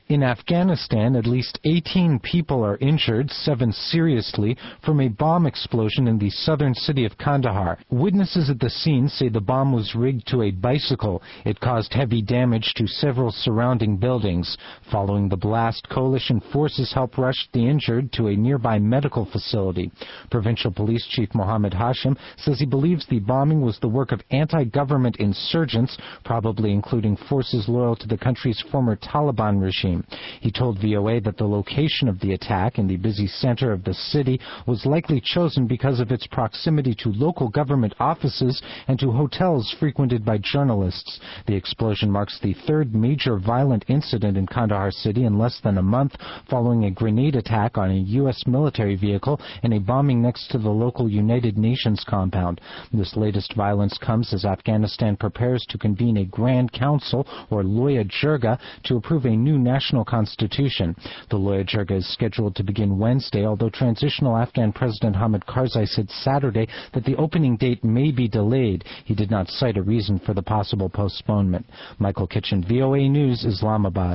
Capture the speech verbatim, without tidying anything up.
In Afghanistan, at least eighteen people are injured, seven seriously, from a bomb explosion in the southern city of Kandahar. Witnesses at the scene say the bomb was rigged to a bicycle. It caused heavy damage to several surrounding buildings. Following the blast, coalition forces helped rush the injured to a nearby medical facility. Provincial Police Chief Mohammed Hashim says he believes the bombing was the work of anti-government insurgents, probably including forces loyal to the country's former Taliban regime. He told V O A that the location of the attack in the busy center of the city was likely chosen because of its proximity to local government offices and to hotels frequented by journalists. The explosion marks the third major violent incident in Kandahar city in less than a month, following a grenade attack on a U S military vehicle and a bombing next to the local United Nations compound. This latest violence comes as Afghanistan prepares to convene a Grand Council, or Loya Jirga, to approve a new national constitution. The Loya Jirga is scheduled to begin Wednesday, although transitional Afghan President Hamid Karzai said Saturday that the opening date may be delayed. He did not cite a reason for the possible postponement. Michael Kitchen, V O A News, Islamabad.